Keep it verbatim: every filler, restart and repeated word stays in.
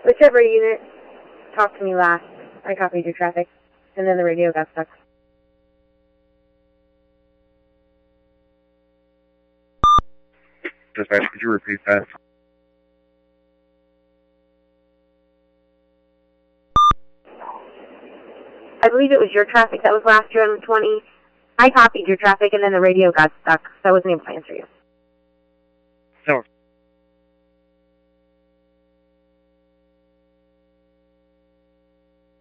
Whichever unit talked to me last, I copied your traffic, and then the radio got stuck. Dispatch, could you repeat that? I believe it was your traffic that was last year on the twenty. I copied your traffic, and then the radio got stuck, so I wasn't able to answer you. No.